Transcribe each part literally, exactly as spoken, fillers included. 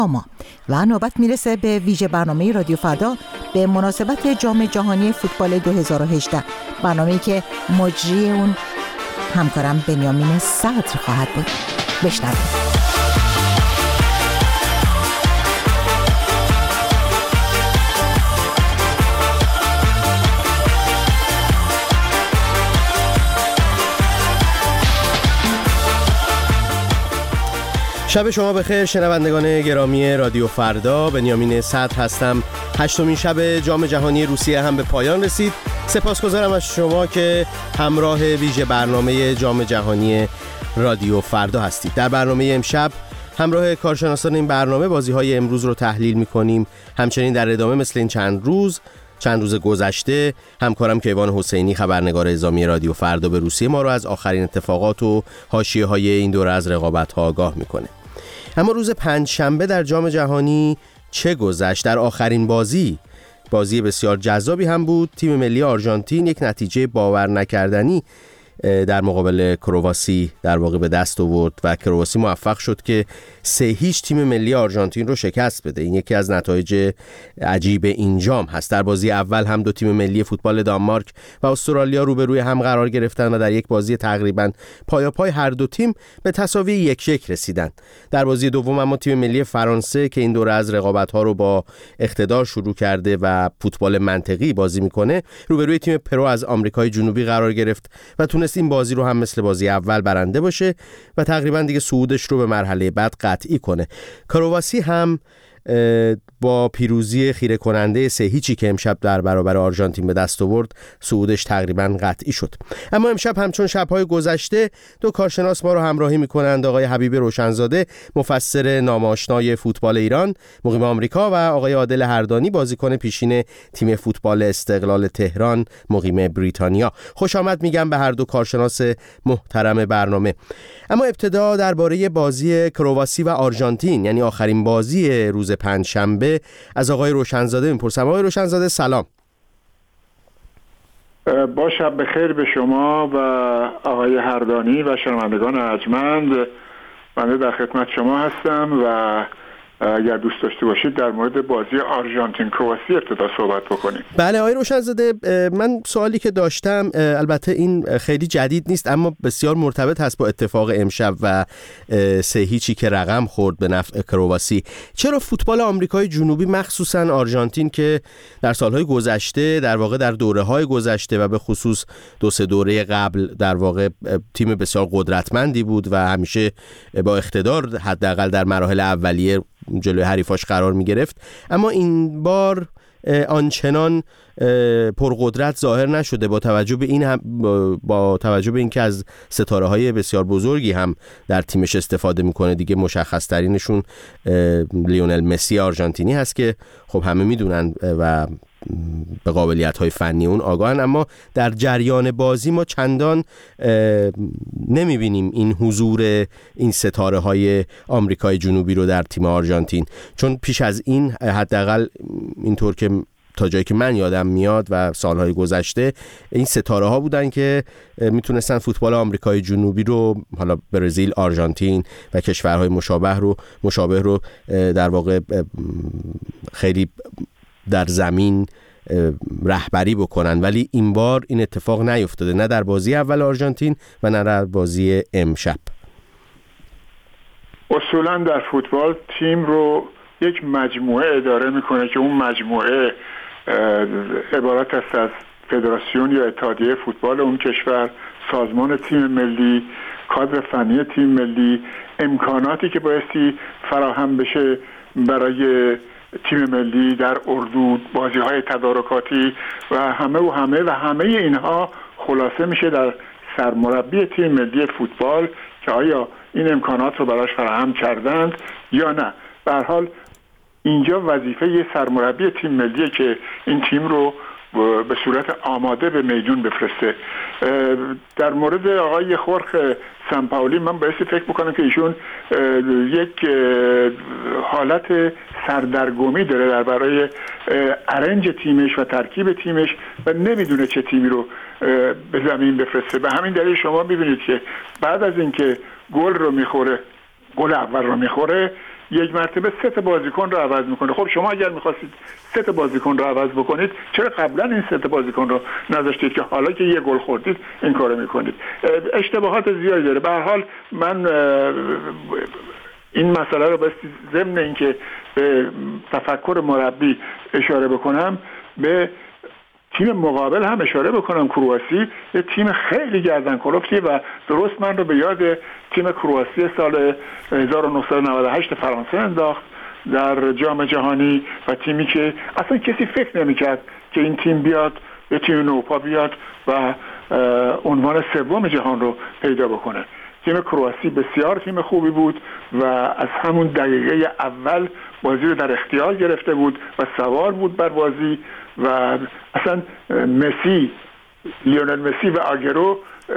ما و نوبت میرسه به ویژه برنامه رادیو فردا به مناسبت جام جهانی فوتبال دو هزار و هجده، برنامه‌ای که مجری اون همکارم بنیامین صدر خواهد بود. بشنوید. شب شما بخیر شنوندگان گرامی رادیو فردا، بنیامین صدر هستم. هشتمین شب جام جهانی روسیه هم به پایان رسید. سپاسگزارم از شما که همراه ویژه برنامه جام جهانی رادیو فردا هستید. در برنامه امشب همراه کارشناسان این برنامه بازی‌های امروز رو تحلیل می‌کنیم. همچنین در ادامه مثل این چند روز چند روز گذشته همکارم کیوان حسینی خبرنگار اعزامی رادیو فردا به روسیه ما رو از آخرین اتفاقات و حاشیه‌های این دوره از رقابت‌ها آگاه می‌کنه. اما روز پنجشنبه در جام جهانی چه گذشت؟ در آخرین بازی بازی بسیار جذابی هم بود. تیم ملی آرژانتین یک نتیجه باور نکردنی در مقابل کرواسی در واقع به دست آورد و کرواسی موفق شد که سه هیچ تیم ملی آرژانتین رو شکست بده. این یکی از نتایج عجیب این جام هست. در بازی اول هم دو تیم ملی فوتبال دانمارک و استرالیا روبروی هم قرار گرفتن و در یک بازی تقریبا پایاپای هر دو تیم به تساوی یک یک رسیدن. در بازی دوم اما تیم ملی فرانسه که این دوره از رقابت‌ها رو با اقتدار شروع کرده و فوتبال منطقی بازی میکنه روبروی تیم پرو از آمریکای جنوبی قرار گرفت و تونست این بازی رو هم مثل بازی اول برنده باشه و تقریبا دیگه صعودش رو به مرحله بعد قطعی کنه. کرواسی هم با پیروزی خیره کننده سه هیچی که امشب در برابر آرژانتین به دست آورد صعودش تقریبا قطعی شد. اما امشب همچون شب‌های گذشته دو کارشناس ما رو همراهی می‌کنند. آقای حبیب روشنزاده مفسر ناماشنای فوتبال ایران مقیم آمریکا و آقای عادل هردانی بازیکن پیشین تیم فوتبال استقلال تهران مقیم بریتانیا. خوش آمد میگم به هر دو کارشناس محترم برنامه. اما ابتدا درباره بازی کرواسی و آرژانتین یعنی آخرین بازی روز پنجشنبه از آقای روشنزاده میپرسم. آقای روشنزاده سلام. با شب بخیر به شما و آقای هردانی و شنوندگان ارجمند. من در خدمت شما هستم و اگر دوست داشته باشید در مورد بازی آرژانتین کرواسی ابتدا صحبت بکنیم. بله آقای روشنزاده، من سوالی که داشتم البته این خیلی جدید نیست اما بسیار مرتبط هست با اتفاق امشب و سه هیچی که رقم خورد به نفع کرواسی. چرا فوتبال آمریکای جنوبی مخصوصا آرژانتین که در سالهای گذشته در واقع در دوره‌های گذشته و به خصوص دو سه دوره قبل در واقع تیم بسیار قدرتمندی بود و همیشه با اقتدار حداقل در مراحل اولیه جلوی حریفاش قرار می گرفت، اما این بار آنچنان پرقدرت ظاهر نشده با توجه به این هم با توجه به اینکه از ستاره های بسیار بزرگی هم در تیمش استفاده میکنه. دیگه مشخص ترینشون لیونل مسی آرژانتینی هست که خب همه میدونن و به قابلیت های فنی اون آگاهن، اما در جریان بازی ما چندان نمیبینیم این حضور این ستاره های آمریکای جنوبی رو در تیم آرژانتین، چون پیش از این حداقل اینطور که تا جایی که من یادم میاد و سالهای گذشته این ستاره ها بودن که میتونستن فوتبال آمریکای جنوبی رو، حالا برزیل، آرژانتین و کشورهای مشابه رو مشابه رو در واقع خیلی در زمین رهبری بکنن، ولی این بار این اتفاق نیفتاده، نه در بازی اول آرژانتین و نه در بازی امشب. اصولا در فوتبال تیم رو یک مجموعه اداره میکنه که اون مجموعه عبارت است از فدراسیون یا اتحادیه فوتبال اون کشور، سازمان تیم ملی، کادر فنی تیم ملی، امکاناتی که بایستی فراهم بشه برای تیم ملی در اردو، بازی‌های تدارکاتی و همه و همه و همه اینها خلاصه میشه در سرمربی تیم ملی فوتبال که آیا این امکانات رو براش فراهم کردند یا نه. به هر حال اینجا وظیفه یه سرمربی تیم ملیه که این تیم رو به صورت آماده به میدون بفرسته. در مورد آقای خورخ سمپاولی من بایستی فکر بکنم که ایشون یک حالت سردرگمی داره در برای ارنج تیمش و ترکیب تیمش و نمیدونه چه تیمی رو به زمین بفرسته. به همین دلیل شما میبینید که بعد از اینکه گل رو میخوره، گل اول رو میخوره، یک مرتبه سه تا بازیکن رو عوض میکنه. خب شما اگر میخواستید سه تا بازیکن رو عوض بکنید، چرا قبلا این سه تا بازیکن رو نذاشتید که حالا که یه گل خوردید این کارو میکنید؟ اشتباهات زیادی داره. به هر حال من این مسئله رو بس ضمن اینکه به تفکر مربی اشاره بکنم، به تیم مقابل هم اشاره بکنم. کرواسی یه تیم خیلی گردن کلفتیه و درست من رو به یاد تیم کرواسی سال هزار و نهصد و نود و هشت فرانسه انداخت در جام جهانی، و تیمی که اصلا کسی فکر نمی‌کرد که این تیم بیاد، یه تیم نوپا بیاد و عنوان سوم جهان رو پیدا بکنه. تیم کرواسی بسیار تیم خوبی بود و از همون دقیقه اول بازی رو در اختیار گرفته بود و سوار بود بر بازی و اصلا مسی، لیونل مسی و آگرو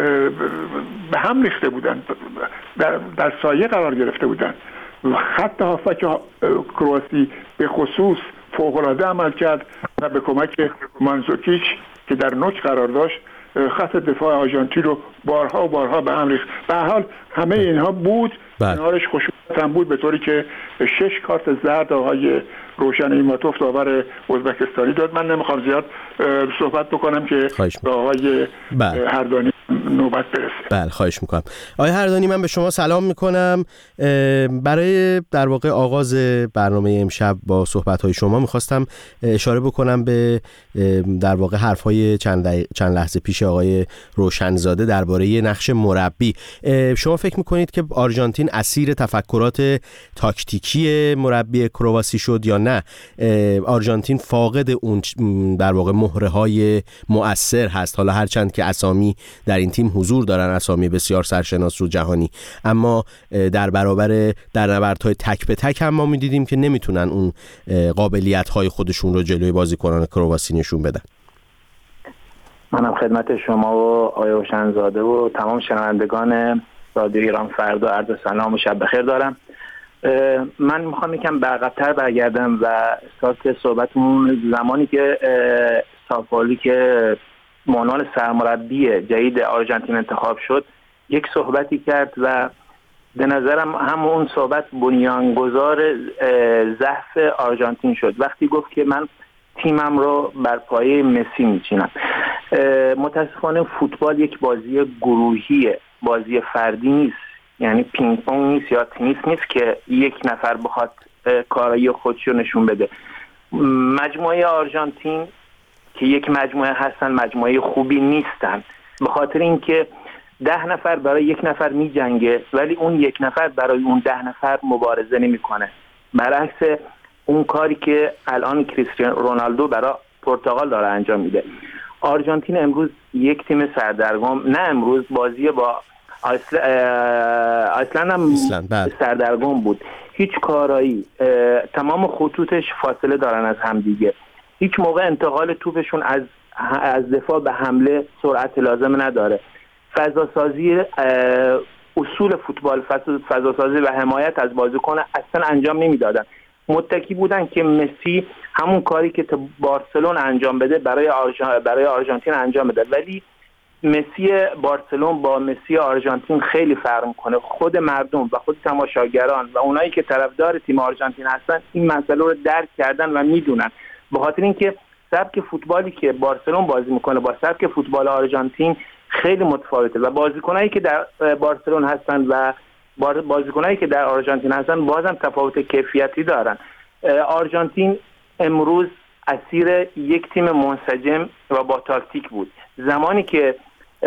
به هم ریخته بودن، در, در سایه قرار گرفته بودن. خط هافک کرواسی به خصوص فوق‌العاده عمل کرد و به کمک مانزوکیچ که در نوک قرار داشت خط دفاع آرژانتین رو بارها و بارها به هم ریخت. به هر حال همه اینها بود، کنارش خشونت هم بود، به طوری که شش کارت زرد آقای روشن ایماتوف داور ازبکستانی داد. من نمیخوام زیاد صحبت بکنم که به آقای هردانی نوبت برسه. بله خواهش میکنم. آقای هردانی، من به شما سلام میکنم. برای در واقع آغاز برنامه امشب با صحبت‌های شما میخواستم اشاره بکنم به در واقع حرف‌های چند, چند لحظه پیش آقای روشنزاده درباره نقش مربی. شما فکر میکنید که آرژانتین اسیر تفکرات تاکتیکی مربی کرواسی شد یا نه آرژانتین فاقد اون در واقع مهره‌های مؤثر هست؟ حالا هرچند که اسامی در این تیم حضور دارن، اسامی بسیار سرشناس رو جهانی، اما در برابر در نبردهای تک به تک هم ما می‌دیدیم که نمیتونن اون قابلیت‌های خودشون رو جلوی بازیکنان کرواسی نشون بدن. منم خدمت شما و آقای روشنزاده و تمام شنوندگان رادیو ایران فردا عرض سلام و شب بخیر دارم. من میخوام یکم به عقب‌تر برگردم و استارت صحبتمون زمانی که سافالی که عنوان سرمربی جدید آرژانتین انتخاب شد یک صحبتی کرد و به نظرم همون صحبت بنیانگذار ضعف آرژانتین شد. وقتی گفت که من تیمم رو بر پایه مسی میچینم. متاسفانه فوتبال یک بازی گروهیه، بازی فردی نیست، یعنی پینگ پونگ نیست یا تنیس نیست که یک نفر بخواد کارایی خودشو نشون بده. مجموعه آرژانتین که یک مجموعه هستن مجموعه خوبی نیستن، به خاطر اینکه ده نفر برای یک نفر می جنگه ولی اون یک نفر برای اون ده نفر مبارزه نمی کنه. برعکس اون کاری که الان کریستیانو رونالدو برای پرتغال داره انجام میده. آرژانتین امروز یک تیم سردرگم، نه امروز بازی با آیسل... آیسلند هم سردرگم بود، هیچ کارایی، تمام خطوطش فاصله دارن از هم دیگه، هیچ موقع انتقال توپشون از از دفاع به حمله سرعت لازم نداره. فضا سازی، اصول فوتبال فضا سازی و حمایت از بازیکن اصلا انجام نمیدادن. متکی بودن که مسی همون کاری که تو بارسلون انجام بده برای آرژان... برای آرژانتین انجام بده، ولی مسی بارسلون با مسی آرژانتین خیلی فرق میکنه. خود مردم و خود تماشاگران و اونایی که طرفدار تیم آرژانتین هستن این مسئله رو درک کردن و میدونن، به خاطر اینکه سبک فوتبالی که بارسلون بازی میکنه با سبک فوتبال آرژانتین خیلی متفاوته و بازیکنایی که در بارسلون هستن و بازیکنایی که در آرژانتین هستن بازم تفاوت کیفیتی دارن. آرژانتین امروز اسیر یک تیم منسجم و با تاکتیک بود. زمانی که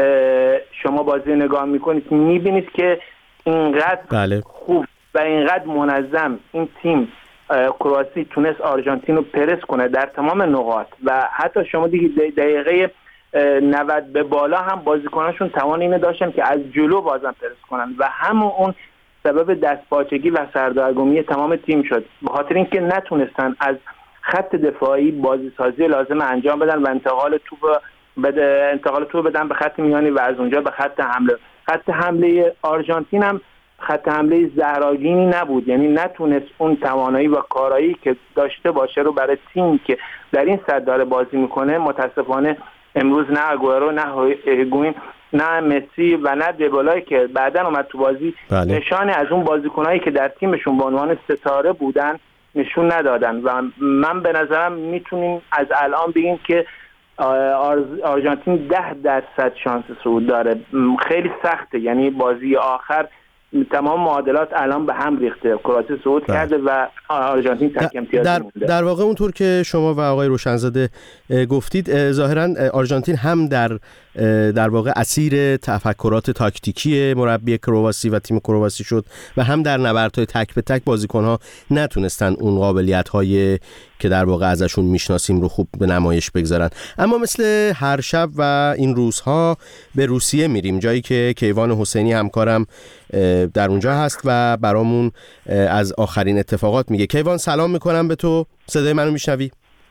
شما بازی نگاه میکنید میبینید که اینقدر بله. خوب و اینقدر منظم این تیم کرواسی تونست آرژانتین رو پرس کنه در تمام نقاط و حتی شما دیگه دقیقه نود به بالا هم بازیکناشون توان اینو داشتن که از جلو بازم پرس کنن و همون اون سبب دستپاچگی و سردرگمی تمام تیم شد، به خاطر اینکه نتونستن از خط دفاعی بازی سازی لازم انجام بدن و انتقال توپ بده انتقال توپ بدن به خط میانی و از اونجا به خط حمله. خط حمله آرژانتین هم خط حمله زهراگینی نبود، یعنی نتونست اون توانایی و کارایی که داشته باشه رو برای تیم که در این سد داره بازی میکنه. متاسفانه امروز نه اگوئرو نه هیگوین نه مسی و نه دیبالایی که بعداً اومد تو بازی بله. نشانی از اون بازیکنایی که در تیمشون به عنوان ستاره بودن نشون ندادن و من به نظرم میتونیم از الان بگیم که آرژانتین ده درصد شانس صعود داره. خیلی سخته، یعنی بازی آخر تمام معادلات الان به هم ریخته، کرواسی صعود کرده و آرژانتین تک امتیازی مونده. در واقع اونطور که شما و آقای روشنزاده گفتید، ظاهرا آرژانتین هم در در واقع اسیر تفکرات تاکتیکی مربی کرواسی و تیم کرواسی شد و هم در نبردهای تک به تک بازیکن‌ها نتونستن اون قابلیت‌های که در واقع ازشون میشناسیم رو خوب به نمایش بگذارن. اما مثل هر شب و این روزها به روسیه میریم، جایی که کیوان حسینی همکارم در اونجا هست و برامون از آخرین اتفاقات میگه. کیوان سلام میکنم به تو، صدای منو میشنوی؟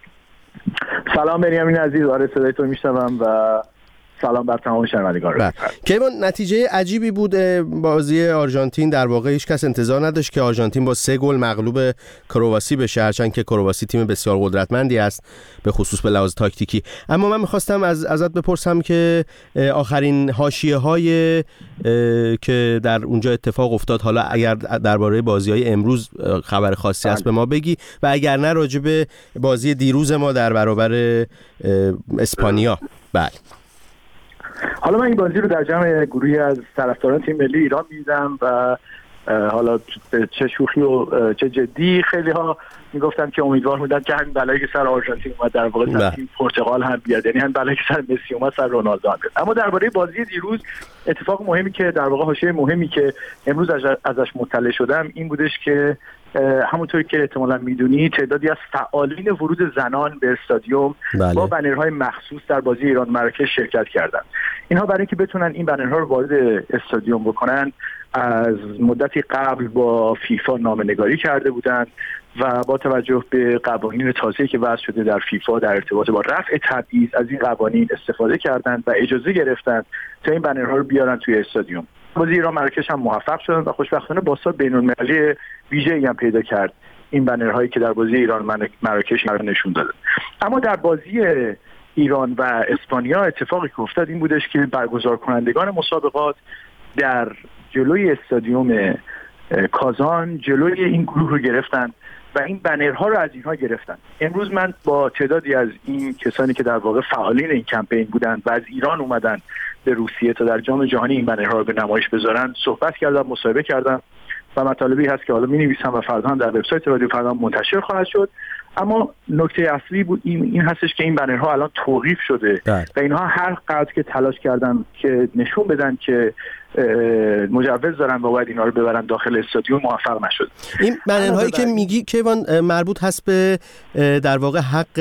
سلام بنیامین عزیز، آره صدای تو میشنوم و سلام بر تمام شنوندگان. کیوان، نتیجه عجیبی بود بازی آرژانتین، در واقع هیچ کس انتظار نداشت که آرژانتین با سه گل مغلوب کرواسی بشه، هرچند که کرواسی تیم بسیار قدرتمندی است به خصوص به لحاظ تاکتیکی. اما من می‌خواستم از ازت بپرسم که آخرین حاشیه‌های که در اونجا اتفاق افتاد، حالا اگر درباره بازی‌های امروز خبر خاصی هست به ما بگی و اگر نه راجع به بازی دیروز ما در برابر اسپانیا. بله. حالا من این بازی رو در جمع گروهی از طرفداران تیم ملی ایران می‌دیدم و حالا چه شوخی و چه جدی، خیلی ها میگفتن که امیدوار بودن که همین بلایی که سر آرژانتین اومد در واقع سر تیم پرتغال هم بیاد، یعنی همین بلایی که سر مسی اومد سر رونالدو هم بیاد. اما درباره بازی دیروز اتفاق مهمی که در واقع حاشیه مهمی که امروز ازش مطلع شدم این بودش که همونطوری که احتمالاً میدونی تعدادی از فعالین ورود زنان به استادیوم بله. با بنرهای مخصوص در بازی ایران مراکش شرکت کردند. اینها برای اینکه بتونن این بنرها رو وارد استادیوم بکنن از مدتی قبل با فیفا نامه‌نگاری کرده بودند و با توجه به قوانین تازه‌ای که وضع شده در فیفا در ارتباط با رفع تبعیض از این قوانین استفاده کردند و اجازه گرفتند تا این بنرها رو بیارن توی استادیوم. بازی ایران مراکش هم موفق شدن و خوشبختانه بازسازی بین‌المللی ویژه‌ای هم پیدا کرد این بنرهایی که در بازی ایران مراکش نشون داد. اما در بازی ایران و اسپانیا اتفاقی که افتاد این بودش که برگزار کنندگان مسابقات در جلوی استادیوم کازان جلوی این گروه رو گرفتن و این بنرها رو از اینها گرفتن. امروز من با تعدادی از این کسانی که در واقع فعالین این کمپین بودند و از ایران اومدن به روسیه تا در جام جهانی این بنرها رو به نمایش بذارن صحبت کردم، مصاحبه کردم و مطالبی هست که حالا می‌نویسم و فردا هم در وبسایت رادیو فردا منتشر خواهد شد. اما نکته اصلی بود این این هستش که این بنرها الان توقیف شده ده. و اینها هر قدر که تلاش کردن که نشون بدن که مجوز دارن و باید اینا رو ببرن داخل استادیوم موفق نشد. این بنرهایی که میگی کیوان مربوط هست به در واقع حق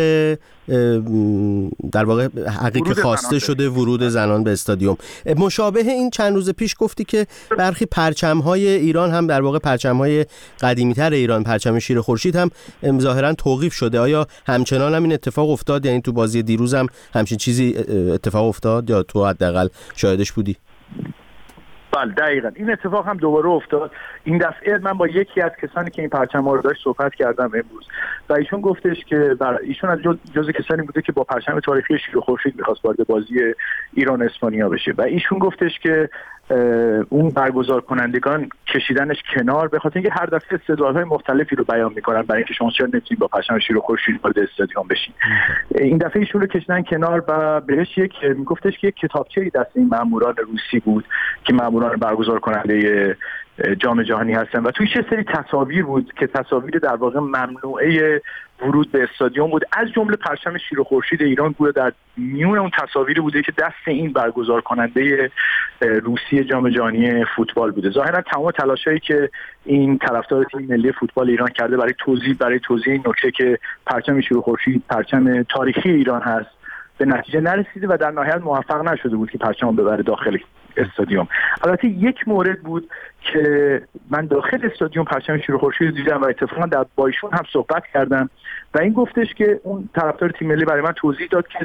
در واقع حقی که خواسته شده ورود زنان به استادیوم. مشابه این چند روز پیش گفتی که برخی پرچم‌های ایران هم در واقع پرچم‌های قدیمی‌تر ایران، پرچم شیر خورشید هم ظاهراً توقیف شده. آیا همچنان هم این اتفاق افتاد؟ یعنی تو بازی دیروز هم همچین چیزی اتفاق افتاد یا تو حداقل شاهدش بودی؟ بله دقیقاً این اتفاق هم دوباره افتاد. این دفعه من با یکی از کسانی که این پرچم رو داشت صحبت کردم امروز و ایشون گفتش که ایشون از جزء کسانی بوده که با پرچم تاریخی شیر و خورشید می‌خواست وارد بازی ایران اسپانیا بشه و ایشون گفتش که اون برگزار کنندگان کشیدنش کنار به خاطر اینکه هر دفعه استدلال‌های مختلفی رو بیان می‌کنن برای اینکه شما چرا نمی‌تونید با پرچم شیر و خورشید وارد استادیوم بشین. این دفعه ایشون رو کشیدن کنار و بهش یک میگفتش که یک کتابچه‌ای دست این ماموران روسی بود که ماموران برگزار کننده جام جهانی هستن و توی چه سری تصاویر بود که تصاویر در واقع ممنوعه ورود به استادیوم بود، از جمله پرچم شیر و خورشید ایران بود در میون اون تصاویر بوده که دست این برگزار کننده روسیه جام جهانی فوتبال بوده. ظاهرا تمام تلاشایی که این طرفدار تیم ملی فوتبال ایران کرده برای توضیح برای توضیح این نکته که پرچم شیر و خورشید پرچم تاریخی ایران هست به نتیجه نرسیده و در نهایت موفق نشده بود که پرچم رو ببره داخل استادیوم. البته یک مورد بود که من داخل استادیوم پرچم شیر و خورشید دیدم و اتفاقا در با ایشون هم صحبت کردم و این گفتش که اون طرفدار تیم ملی برای من توضیح داد که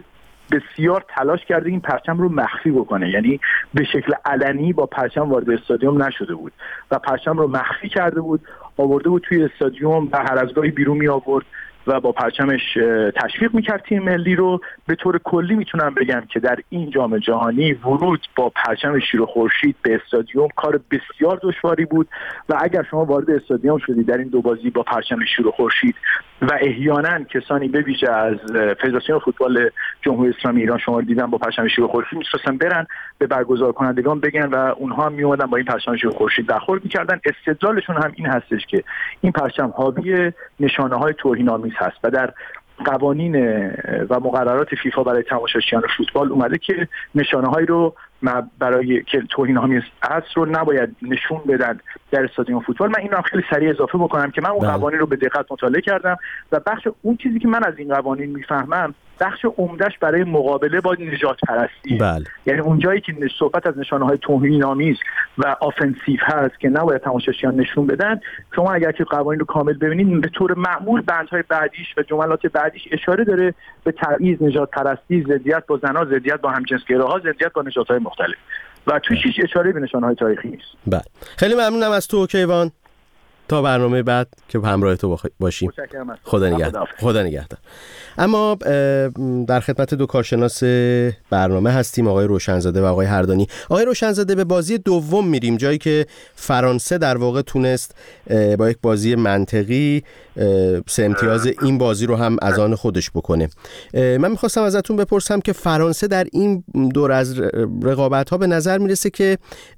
بسیار تلاش کرده این پرچم رو مخفی بکنه، یعنی به شکل علنی با پرچم وارد استادیوم نشده بود و پرچم رو مخفی کرده بود، آورده بود توی استادیوم و هر از گاهی بیرون می آورد و با پرچمش تشویق میکرد تیم ملی رو. به طور کلی میتونم بگم که در این جام جهانی ورود با پرچم شیر و خورشید به استادیوم کار بسیار دشواری بود و اگر شما وارد استادیوم شدید در این دو بازی با پرچم شیر و خورشید و احیانا کسانی به ویژه از فدراسیون فوتبال جمهوری اسلامی ایران شما رو دیدن با پرچم شیر و خورشید، می‌خواستن برن به برگزار کنندگان بگن و اونها هم میومدن با این پرچم شیر و خورشید برخورد می‌کردن. استدلالشون هم این هستش که این پرچم حاوی نشانه‌های توهین‌آمیز هست و در قوانین و مقررات فیفا برای تماشاچیان فوتبال اومده که نشانه‌هایی رو برای که توهین‌آمیز است رو نباید نشون بدن در استادیوم فوتبال. من این رو خیلی سریع اضافه بکنم که من اون قوانین رو به دقت مطالعه کردم و بخش اون چیزی که من از این قوانین میفهمم بخش عمدهش برای مقابله با نژاد پرستی، بله. یعنی اونجایی که صحبت از نشانه‌های توهین‌آمیز و آفنسیو هست که نباید تماشاچیان نشون بدن، شما اگر که قوانین رو کامل ببینید به طور معمول بندهای بعدیش و جملات بعدیش اشاره داره به تبعیض، نژاد پرستی، ضدیت با زنان، ضدیت با همجنسگراها، ضدیت با نژادهای مختلف و توش هیچ اشاره به نشانه‌های تاریخی نیست. بله. خیلی ممنونم از تو کیوان. تا برنامه بعد که همراه تو باشیم. خدا نگهدار. خدا نگهدار. اما در خدمت دو کارشناس برنامه هستیم، آقای روشنزاده و آقای هردانی. آقای روشنزاده، به بازی دوم میریم، جایی که فرانسه در واقع تونست با یک بازی منطقی سه امتیاز این بازی رو هم از آن خودش بکنه. من میخواستم ازتون بپرسم که فرانسه در این دور از رقابت‌ها به نظر میرسه که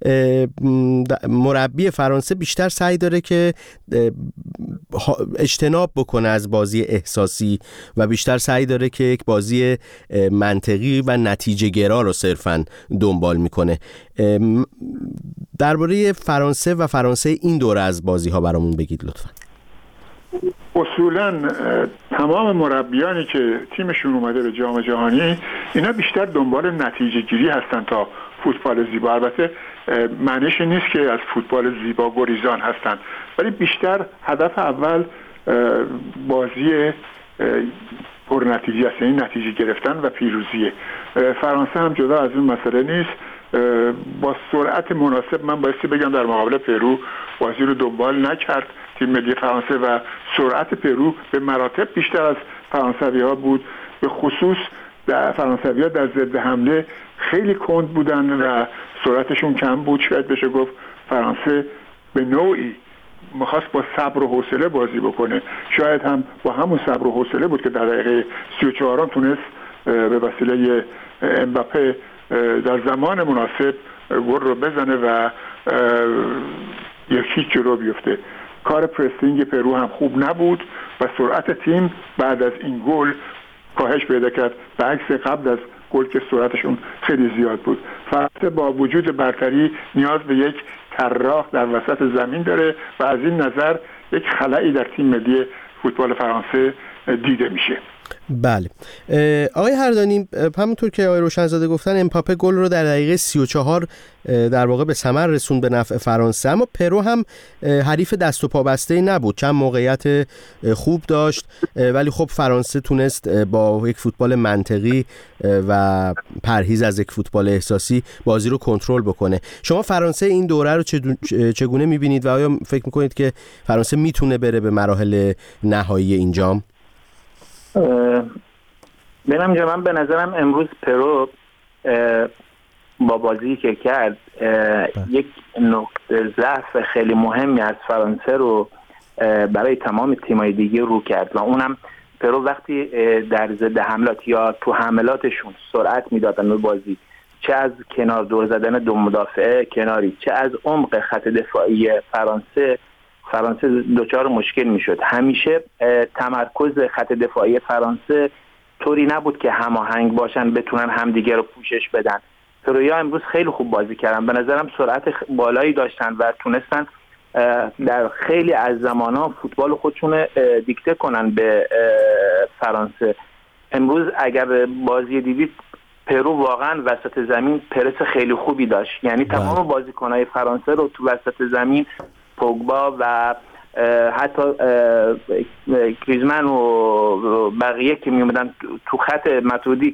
مربی فرانسه بیشتر سعی داره که اجتناب بکنه از بازی احساسی و بیشتر سعی داره که یک بازی منطقی و نتیجه گرا رو صرفاً دنبال میکنه. درباره فرانسه و فرانسه این دوره از بازی ها برامون بگید لطفاً. اصولاً تمام مربیانی که تیمشون اومده به جام جهانی اینا بیشتر دنبال نتیجه گیری هستن تا فوتبال زیبا. البته معنیش نیست که از فوتبال زیبا گریزان هستن، ولی بیشتر هدف اول بازی پر نتیجه است، یعنی نتیجه گرفتن و پیروزیه. فرانسه هم جدا از این مسئله نیست. با سرعت مناسب من بایستی بگم در مقابل پرو بازی رو دنبال نکرد تیم ملی فرانسه و سرعت پرو به مراتب بیشتر از فرانسوی‌ها بود. به خصوص در فرانسوی‌ها در ضد حمله خیلی کند بودن و سرعتشون کم بود. شاید بشه گفت فرانسه به نوعی می‌خواست با صبر و حوصله بازی بکنه. شاید هم با همون صبر و حوصله بود که در دقیقه سی و چهار تونست به وسیله امباپه در زمان مناسب گل رو بزنه و یکی جلو بیفته. کار پرسینگ پرو هم خوب نبود و سرعت تیم بعد از این گل کاهش پیدا کرد، به عکس قبل از گل که سرعتشون خیلی زیاد بود. فرانسه با وجود برتری نیاز به یک طراح در وسط زمین داره و از این نظر یک خلایی در تیم ملی فوتبال فرانسه دیده میشه. بله آقای هردانی، همونطور که آقای روشنزاده گفتن امباپه گل رو در دقیقه سی و چهار در واقع به ثمر رسون به نفع فرانسه، اما پرو هم حریف دست و پا بسته نبود، چند موقعیت خوب داشت ولی خب فرانسه تونست با یک فوتبال منطقی و پرهیز از یک فوتبال احساسی بازی رو کنترل بکنه. شما فرانسه این دوره رو چگونه می‌بینید و آیا فکر می‌کنید که فرانسه میتونه بره به مراحل نهایی این جام؟ ببینم جا من به نظرم امروز پرو با بازی که کرد یک نقطه ضعف خیلی مهمی از فرانسه رو برای تمام تیم‌های دیگه رو کرد و اونم پرو وقتی در ضد حملات یا تو حملاتشون سرعت میدادن به بازی، چه از کنار دور زدن دو مدافعه کناری چه از عمق خط دفاعی فرانسه فرانسه دوچار مشکل میشد. همیشه تمرکز خط دفاعی فرانسه طوری نبود که هماهنگ باشن بتونن همدیگه رو پوشش بدن. پرویا امروز خیلی خوب بازی کردن، به نظرم سرعت بالایی داشتن و تونستن در خیلی از زمانها فوتبال خودشون دیکته کنن به فرانسه. امروز اگر بازی دیدید پرو واقعا وسط زمین پرس خیلی خوبی داشت، یعنی تمام بازیکن‌های فرانسه رو تو وسط زمین پوگبا و حتی گریزمان و بقیه که می اومدن تو خط متودی که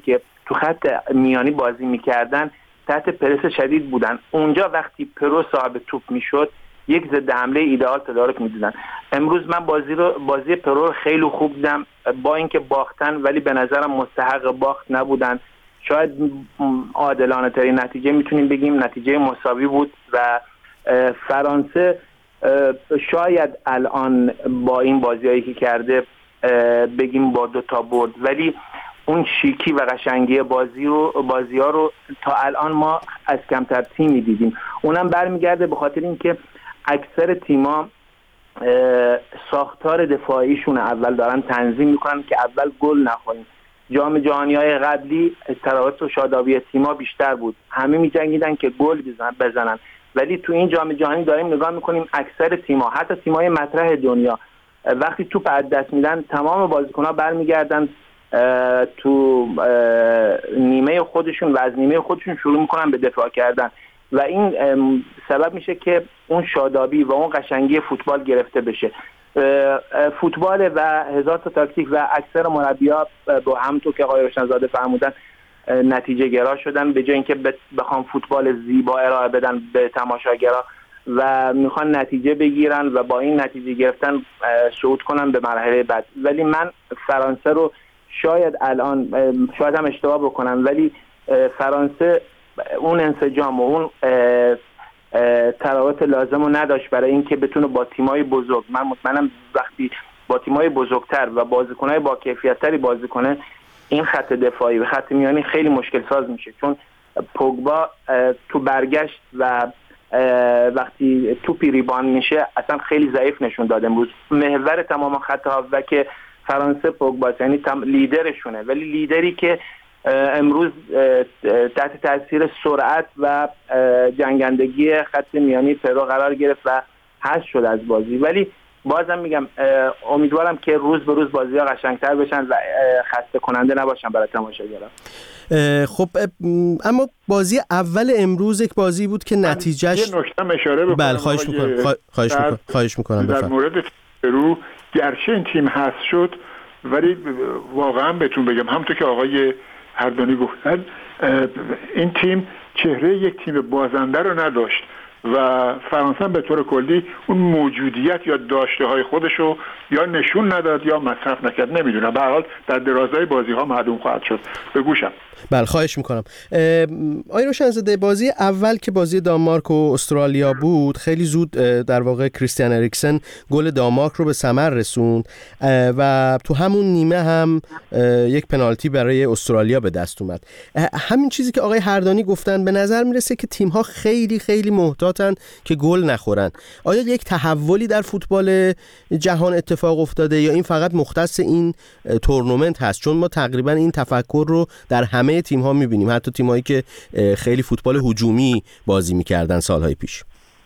تو خط میانی بازی میکردن تحت پرس شدید بودن. اونجا وقتی پرو صاحب توپ میشد یک ضد حمله ایدئال تدارک میدیدن. امروز من بازی رو بازی پرو رو خیلی خوب دیدم، با اینکه باختن ولی به نظرم مستحق باخت نبودن. شاید عادلانه ترین نتیجه میتونیم بگیم نتیجه مساوی بود و فرانسه شاید الان با این بازیایی که کرده بگیم با دو تا برد، ولی اون شیکی و قشنگی بازی رو بازی ها رو تا الان ما از کمتر تیمی دیدیم. اونم برمیگرده به خاطر اینکه اکثر تیما ساختار دفاعیشون اول دارن تنظیم میکنن که اول گل نخورن. جام جهانی‌های قبلی تراوت و شادابی تیما بیشتر بود، همه می‌جنگیدن که گل بزنن، ولی تو این جام جهانی داریم نگاه میکنیم اکثر تیما، حتی تیمای مطرح دنیا، وقتی توپ از دست میدن تمام بازیکن‌ها برمیگردن تو نیمه خودشون و از نیمه خودشون شروع میکنن به دفاع کردن و این سبب میشه که اون شادابی و اون قشنگی فوتبال گرفته بشه. فوتبال و هزار تا تاکتیک و اکثر مربی‌ها با همونطور که آقای روشنزاده فرمودن نتیجه گرا شدن، به جای اینکه بخوام فوتبال زیبا ارائه بدن به تماشاگرها و میخوان نتیجه بگیرن و با این نتیجه گرفتن صعود کنن به مرحله بعد. ولی من فرانسه رو شاید الان شاید هم اشتباه بکنم، ولی فرانسه اون انسجام و اون تراوت لازم رو نداشت برای اینکه بتونه با تیمای بزرگ، من مطمئنم وقتی با تیمای بزرگتر و بازیکنای با کیفیت‌تری بازی کنه این خط دفاعی و خط میانی خیلی مشکل ساز میشه، چون پوگبا تو برگشت و وقتی توپی ریبان میشه اصلا خیلی ضعیف نشون داد. امروز محور تمام خط هافبک فرانسه پوگبا، یعنی لیدرشونه، ولی لیدری که امروز تحت تاثیر سرعت و جنگندگی خط میانی پرو قرار گرفت و حذف شد از بازی. ولی بازم میگم امیدوارم که روز به روز بازی‌ها قشنگتر بشن و خسته کننده نباشن برای تماشاگران. خب اما بازی اول امروز یک بازی بود که نتیجهش یه نکته اشاره بکنم. بله خواهش میکنم خواهش میکنم خواهش میکنم در مورد پرو، گرچه این تیم حذف شد ولی واقعا بهتون بگم همونطور که آقای هردانی گفتن این تیم چهره یک تیم بازنده رو نداشت و فرانسه به طور کلی اون موجودیت یا داشته های خودشو یا نشون نداد یا مصرف نکرد. نمیدونم، به هر حال در درازای بازی ها معلوم خواهد شد. به گوشم. بله خواهش میکنم. آقای روشنزاده، بازی اول که بازی دانمارک و استرالیا بود خیلی زود در واقع کریستیان اریکسن گل دانمارک رو به ثمر رسوند و تو همون نیمه هم یک پنالتی برای استرالیا به دست اومد. همین چیزی که آقای هردانی گفتن به نظر میرسه که تیم ها خیلی خیلی محتاطن که گل نخورن. آیا یک تحولی در فوتبال جهان اتفاق افتاده یا این فقط مختص این تورنمنت هست؟ چون ما تقریبا این تفکر رو در همه تیم ها میبینیم، حتی تیم هایی که خیلی فوتبال هجومی بازی میکردن سالهای پیش.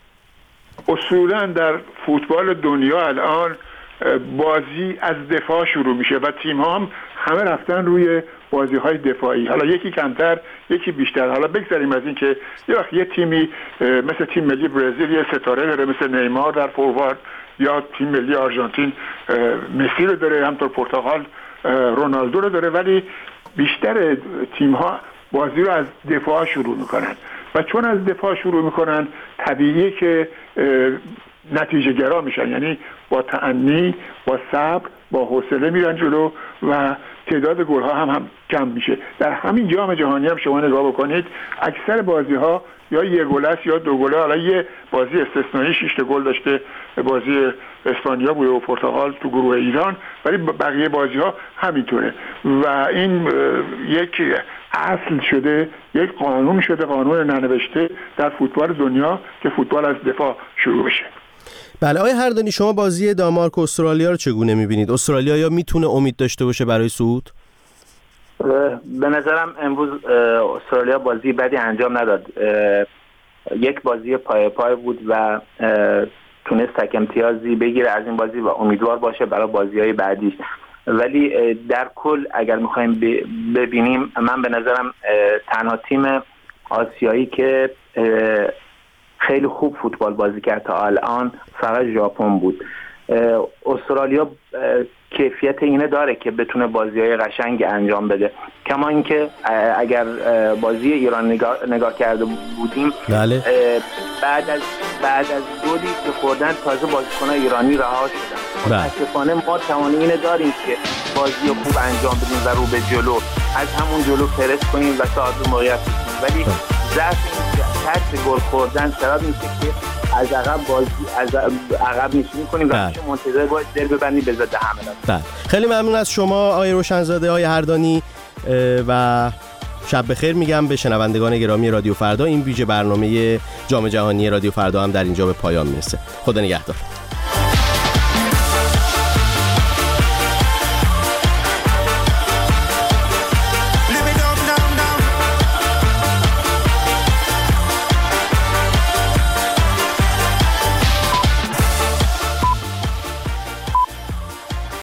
اصولا در فوتبال دنیا الان بازی از دفاع شروع میشه و تیم ها هم همه رفتن روی بازی های دفاعی، حالا یکی کمتر یکی بیشتر. حالا بگذاریم از این که یه وقت یه تیمی مثل تیم ملی برزیل یه ستاره داره مثل نیمار در فوروارد، یا تیم ملی آرژانتین مسی رو داره، همطور پرتغال رونالدو رو داره، ولی بیشتر تیم ها بازی رو از دفاع شروع میکنن و چون از دفاع شروع میکنن طبیعیه که نتیجه گرا میشن، یعنی با تأنی، با صبر، با حوصله میرن جلو و تعداد گل ها هم, هم کم میشه. در همین جام جهانی هم شما نگاه بکنید اکثر بازی ها یا یک گل است یا دو گله. حالا یه بازی استثنایی شش گل داشته، بازی اسپانیا بود و پرتغال تو گروه ایران، ولی بقیه بازی ها همینطوره و این یک اصل شده، یک قانون شده، قانون ننوشته در فوتبال دنیا که فوتبال از دفاع شروع بشه. بله آقای هردانی، شما بازی دانمارک و استرالیا رو چگونه می‌بینید؟ استرالیا یا میتونه امید داشته باشه برای صعود؟ به نظرم امروز استرالیا بازی بدی انجام نداد. یک بازی پای پای بود و تونست تک امتیازی بگیره از این بازی و امیدوار باشه برای بازی‌های بعدیش. ولی در کل اگر می‌خوایم ببینیم، من به نظرم تنها تیم آسیایی که خیلی خوب فوتبال بازی کرد تا الان فقط ژاپن بود. استرالیا کیفیت اینه داره که بتونه بازی‌های قشنگ انجام بده. کما اینکه اگر بازی ایران نگاه, نگاه کرده بودیم بله. بعد از بعد از گلی که خوردن تازه بازیکن‌های ایرانی رها شدن. متأسفانه ما توانایی اینه داریم که بازی رو خوب انجام بدیم و رو به جلو از همون جلو پرس کنیم و صاحب موقعیت بشیم، ولی ضعف این که ترس گل خوردن سبب میشه که از عقب بازی از عقب نشینی کنیم و میشه منتظر باید دل ببندیم به ضد حمله. بله. خیلی ممنون از شما آقای روشنزاده، آقای هردانی، و شب بخیر میگم به شنوندگان گرامی رادیو فردا. این ویژه برنامه جام جهانی رادیو فردا هم در اینجا به پایان میرسه. خدا نگهدار.